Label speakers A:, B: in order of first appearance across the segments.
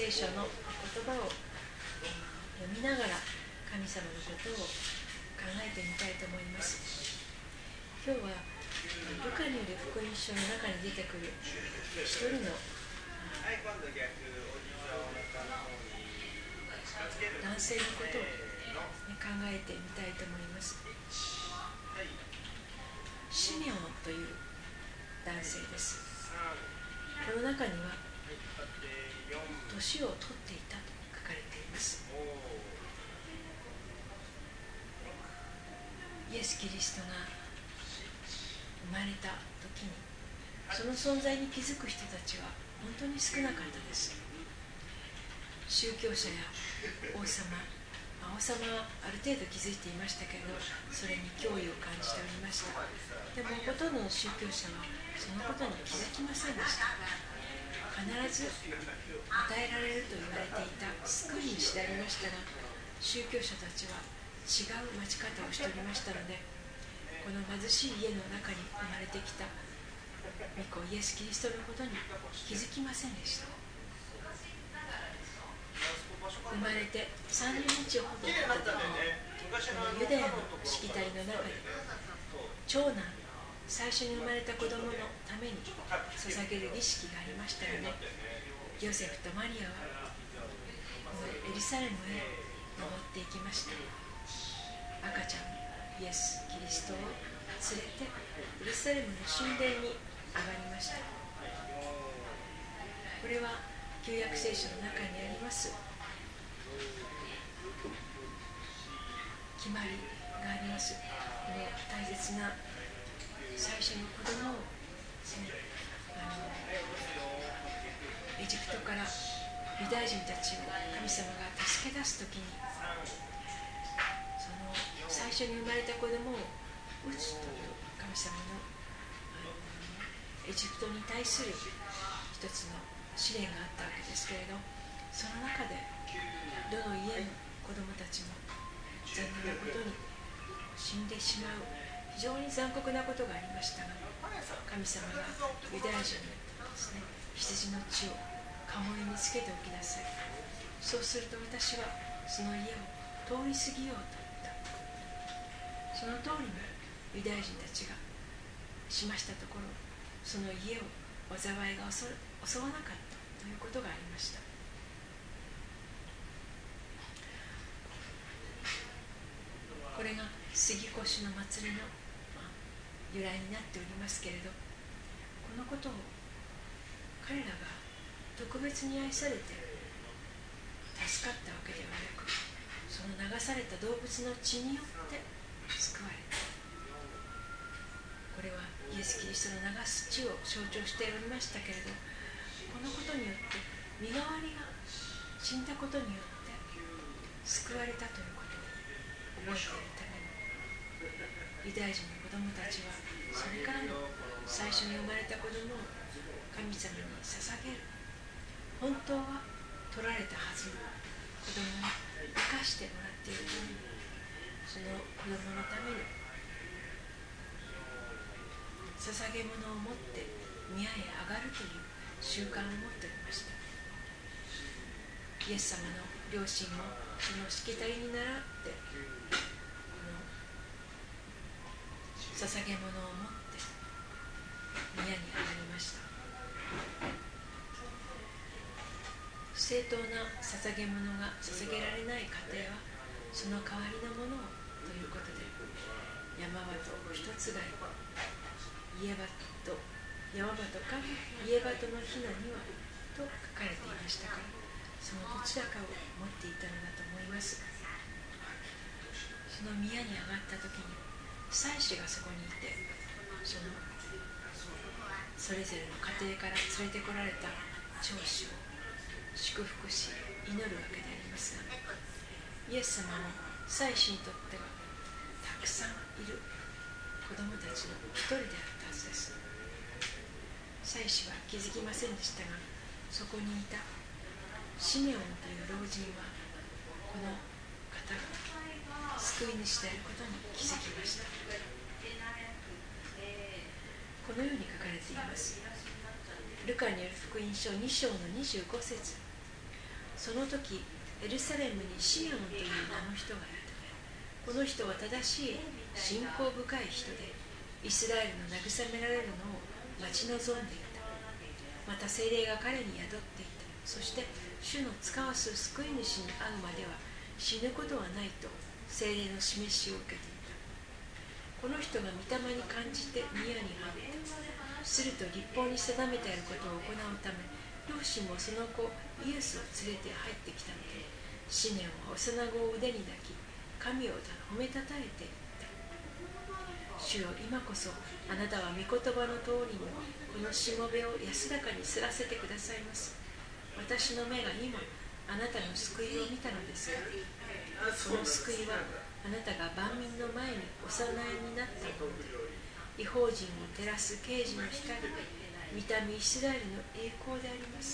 A: 聖書の言葉を読みながら神様のことを考えてみたいと思います。今日はルカによる福音書の中に出てくる一人の男性のことを考えてみたいと思います。シメオンという男性です。この中には年を取っていたと書かれています。イエス・キリストが生まれた時にその存在に気づく人たちは本当に少なかったです。宗教者や王様はある程度気づいていましたけれど、それに脅威を感じておりました。でもほとんどの宗教者はそのことに気づきませんでした。必ず与えられると言われていた救い主でありましたが、宗教者たちは違う待ち方をしておりましたので、この貧しい家の中に生まれてきた御子イエス・キリストのことに気づきませんでした。生まれて30日ほど経った時に、このユダヤのしきたりの中で長男、最初に生まれた子供のために捧げる儀式がありましたよね。ヨセフとマリアはこのエルサレムへ登っていきました。赤ちゃんイエス・キリストを連れてエルサレムの神殿に上がりました。これは旧約聖書の中にあります決まりがあります。この大切な最初の子供をですね、エジプトからユダヤ人たちを神様が助け出すときに、その最初に生まれた子供を撃つという神様のエジプトに対する一つの試練があったわけですけれど、その中でどの家の子供たちも残念なことに死んでしまう非常に残酷なことがありましたが、神様がユダヤ人にですね、羊の血をカモにつけておきなさい、そうすると私はその家を通り過ぎようと言った。その通りにユダヤ人たちがしましたところ、その家を災いが襲わなかったということがありました。これが杉越の祭りの由来になっておりますけれど、このことを彼らが特別に愛されて助かったわけではなく、その流された動物の血によって救われた。これはイエス・キリストの流す血を象徴しておりましたけれど、このことによって身代わりが死んだことによって救われたということを覚えているために、ユダヤ人の子供たちはそれからの最初に生まれた子供を神様に捧げる、本当は取られたはずの子供を生かしてもらっているために、その子供のために捧げ物を持って宮へ上がるという習慣を持っておりました。イエス様の両親もそのしきたりに倣ってこの捧げ物を持って宮に上がりました。不正当な捧げ物が捧げられない家庭はその代わりのものをということで、山鳩一つがい、家鳩山鳩か家鳩のひなにはと書かれていましたから、そのどちらかを持っていたのだと思います。その宮に上がった時に祭司がそこにいて、それぞれの家庭から連れてこられた長子を祝福し祈るわけでありますが、イエス様も祭司にとってはたくさんいる子供たちの一人であったはずです。祭司は気づきませんでしたが、そこにいたシメオンという老人はこの方が救い主であることに気づきました。このように書かれています。ルカによる福音書2章の25節。 その時エルサレムにシメオンという名の人がいた。この人は正しい信仰深い人で、イスラエルの慰められるのを待ち望んでいた。また聖霊が彼に宿っていた。そして主の使わす救い主に会うまでは死ぬことはないと聖霊の示しを受けていた。この人が御霊に感じて宮に入った。すると律法に定めてあることを行うため、両親もその子イエスを連れて入ってきたので、シメオンは幼子を腕に抱き、神を褒めたたえていった。主よ、今こそあなたは御言葉の通りにこのしもべを安らかにすらせてくださいます。私の目が今あなたの救いを見たのですが、この救いはあなたが万民の前にお供えになったもので、異邦人を照らす啓示の光、御民イスラエルの栄光であります。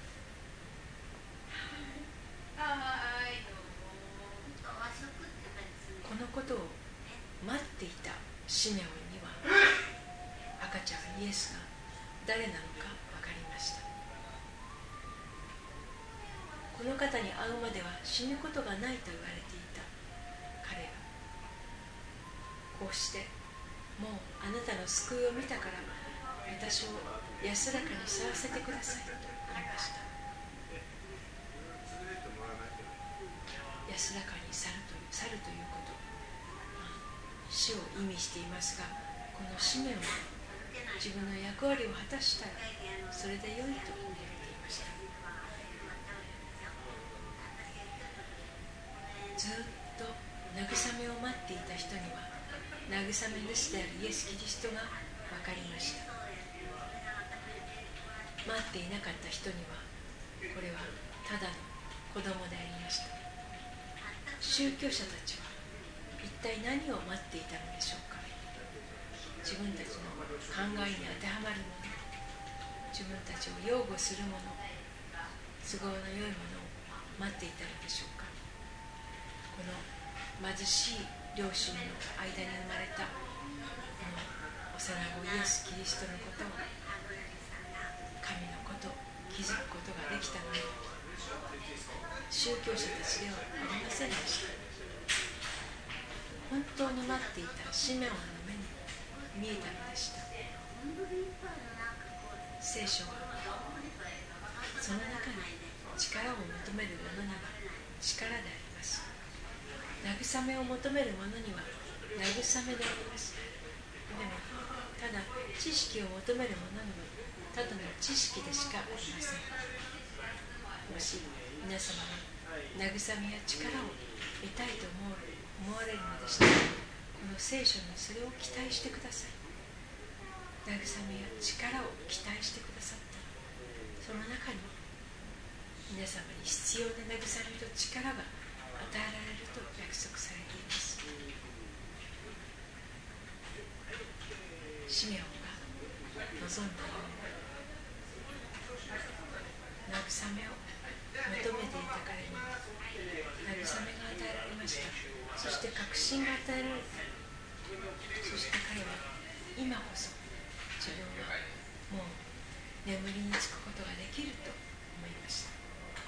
A: このことを待っていたシメオンには、赤ちゃんイエスが誰なのか分かりました。この方に会うまでは死ぬことがないと言われていた彼が、こうしてもうあなたの救いを見たから私を安らかにさらせてくださいと言いました。安らかに去るということ、死を意味していますが、この使命を自分の役割を果たしたらそれで良いと言われていました。ずっと慰めを待っていた人には慰め主であるイエス・キリストが分かりました。待っていなかった人にはこれはただの子供でありました。宗教者たちは一体何を待っていたのでしょうか。自分たちの考えに当てはまるもの、自分たちを擁護するもの、都合の良いものを待っていたのでしょうか。この貧しい両親の間に生まれたこの幼子イエス・キリストのことを、神のことを気づくことができたのは宗教者たちではありませんでした。本当に待っていたシメオンの目に見えたのでした。聖書はその中に力を求める者には力であります。慰めを求める者には慰めであります。でもただ知識を求める者にはただの知識でしかありません。もし皆様が慰めや力を得たいと思われるのでしたら、この聖書にそれを期待してください。慰めや力を期待してくださった。その中に皆様に必要な慰めと力が与えられると約束されています。シメオンが望んだように慰めを求めていた彼に慰めが与えられました。そして確信が与えられた。そして彼は今こそ自分はもう眠りにつくことができると思いました。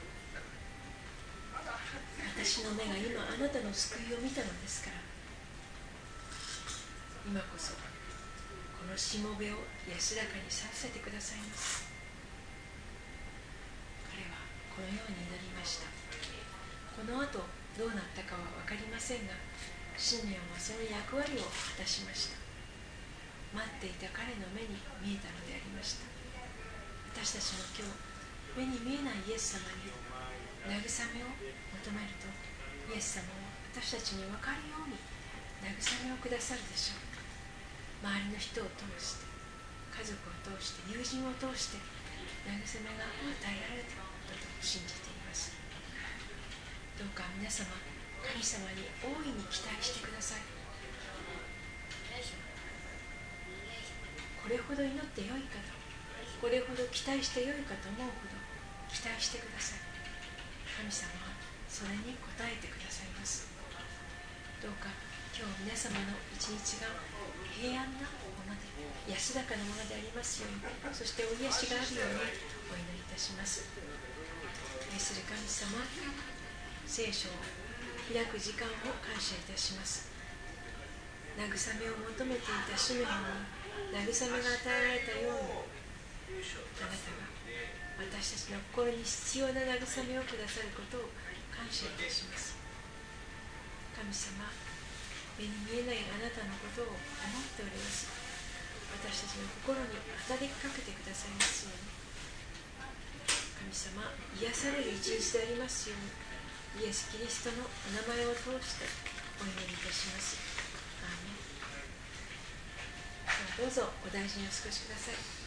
A: 私の目が今あなたの救いを見たのですから、今こそこのしもべを安らかにさせてくださいます。彼はこのように祈りました。この後どうなったかは分かりませんが、シメオンはその役割を果たしました。待っていた彼の目に見えたのでありました。私たちも今日目に見えないイエス様に慰めを求めると、イエス様は私たちに分かるように慰めをくださるでしょう。周りの人を通して、家族を通して、友人を通して慰めが与えられていることと信じています。どうか皆様、神様に大いに期待してください。これほど祈ってよいかと、これほど期待してよいかと思うほど期待してください。神様はそれに応えてくださいます。どうか今日皆様の一日が平安なもので、安らかなものでありますように、そしてお癒しがあるようにお祈りいたします。 愛する神様、聖書を開く時間を感謝いたします。慰めを求めていたシメオンに慰めが与えられたように、あなたが私たちの心に必要な慰めをくださることを感謝いたします。神様、目に見えないあなたのことを思っております。私たちの心に語りかけてくださいますように。神様、癒される一日でありますように、イエス・キリストのお名前を通してお祈りいたします。アーメン。どうぞお大事にお過ごしください。